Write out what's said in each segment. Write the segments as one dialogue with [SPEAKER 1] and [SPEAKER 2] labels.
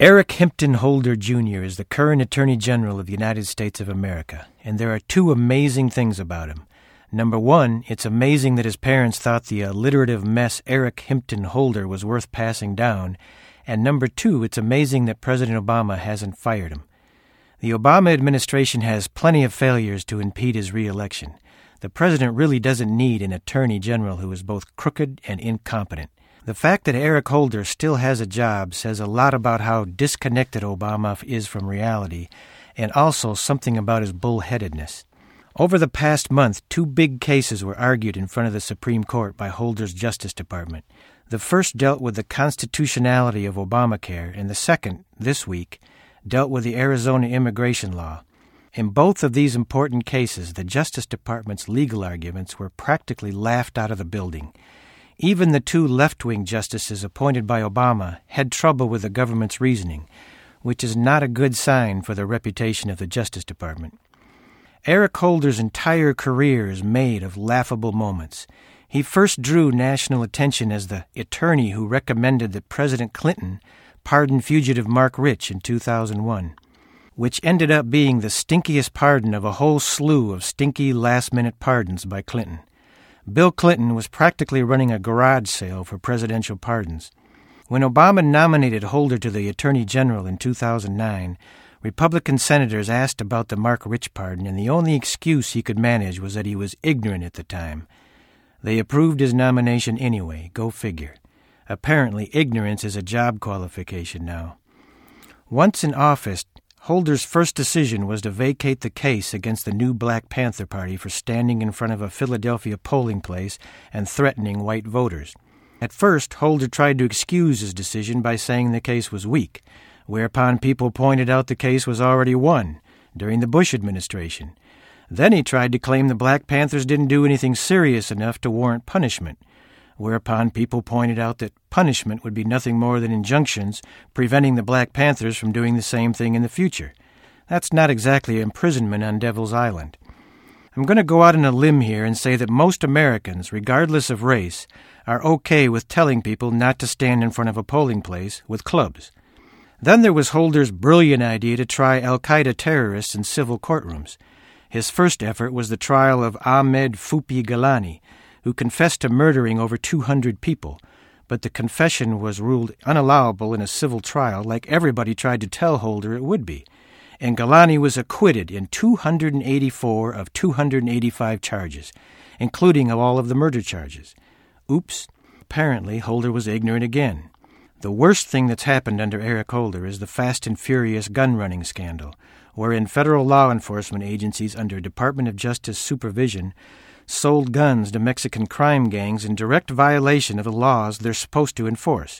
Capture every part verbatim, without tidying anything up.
[SPEAKER 1] Eric Himpton Holder, Junior is the current Attorney General of the United States of America, and there are two amazing things about him. Number one, it's amazing that his parents thought the alliterative mess Eric Himpton Holder was worth passing down, and number two, it's amazing that President Obama hasn't fired him. The Obama administration has plenty of failures to impede his re-election. The president really doesn't need an Attorney General who is both crooked and incompetent. The fact that Eric Holder still has a job says a lot about how disconnected Obama is from reality, and also something about his bullheadedness. Over the past month, two big cases were argued in front of the Supreme Court by Holder's Justice Department. The first dealt with the constitutionality of Obamacare, and the second, this week, dealt with the Arizona immigration law. In both of these important cases, the Justice Department's legal arguments were practically laughed out of the building. Even the two left-wing justices appointed by Obama had trouble with the government's reasoning, which is not a good sign for the reputation of the Justice Department. Eric Holder's entire career is made of laughable moments. He first drew national attention as the attorney who recommended that President Clinton pardon fugitive Marc Rich in two thousand one, which ended up being the stinkiest pardon of a whole slew of stinky last-minute pardons by Clinton. Bill Clinton was practically running a garage sale for presidential pardons. When Obama nominated Holder to the Attorney General in two thousand nine, Republican senators asked about the Marc Rich pardon, and the only excuse he could manage was that he was ignorant at the time. They approved his nomination anyway, go figure. Apparently, ignorance is a job qualification now. Once in office, Holder's first decision was to vacate the case against the new Black Panther Party for standing in front of a Philadelphia polling place and threatening white voters. At first, Holder tried to excuse his decision by saying the case was weak, whereupon people pointed out the case was already won during the Bush administration. Then he tried to claim the Black Panthers didn't do anything serious enough to warrant punishment, whereupon people pointed out that punishment would be nothing more than injunctions preventing the Black Panthers from doing the same thing in the future. That's not exactly imprisonment on Devil's Island. I'm going to go out on a limb here and say that most Americans, regardless of race, are okay with telling people not to stand in front of a polling place with clubs. Then there was Holder's brilliant idea to try al-Qaeda terrorists in civil courtrooms. His first effort was the trial of Ahmed Fupi Galani, who confessed to murdering over two hundred people, but the confession was ruled unallowable in a civil trial like everybody tried to tell Holder it would be, and Galani was acquitted in two hundred eighty-four of two hundred eighty-five charges, including all of the murder charges. Oops, apparently Holder was ignorant again. The worst thing that's happened under Eric Holder is the Fast and Furious gun-running scandal, wherein federal law enforcement agencies under Department of Justice supervision sold guns to Mexican crime gangs in direct violation of the laws they're supposed to enforce.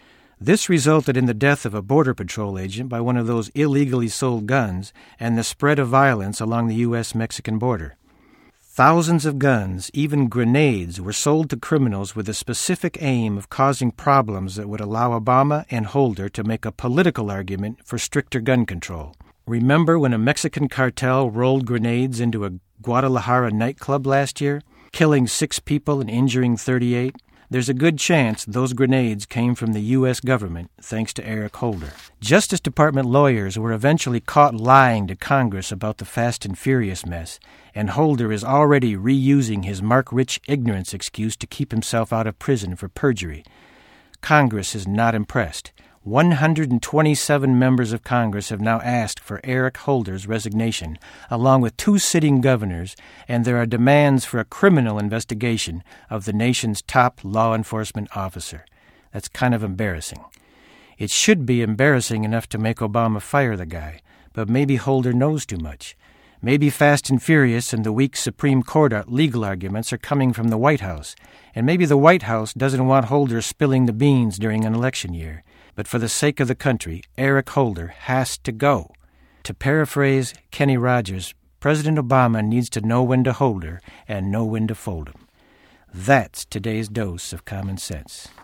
[SPEAKER 1] This resulted in the death of a Border Patrol agent by one of those illegally sold guns and the spread of violence along the U S Mexican border. Thousands of guns, even grenades, were sold to criminals with the specific aim of causing problems that would allow Obama and Holder to make a political argument for stricter gun control. Remember when a Mexican cartel rolled grenades into a Guadalajara nightclub last year, killing six people and injuring thirty-eight? There's a good chance those grenades came from the U S government, thanks to Eric Holder. Justice Department lawyers were eventually caught lying to Congress about the Fast and Furious mess, and Holder is already reusing his Marc Rich ignorance excuse to keep himself out of prison for perjury. Congress is not impressed. one hundred twenty-seven members of Congress have now asked for Eric Holder's resignation, along with two sitting governors, and there are demands for a criminal investigation of the nation's top law enforcement officer. That's kind of embarrassing. It should be embarrassing enough to make Obama fire the guy, but maybe Holder knows too much. Maybe Fast and Furious and the weak Supreme Court legal arguments are coming from the White House, and maybe the White House doesn't want Holder spilling the beans during an election year. But for the sake of the country, Eric Holder has to go. To paraphrase Kenny Rogers, President Obama needs to know when to hold her and know when to fold him. That's today's dose of common sense.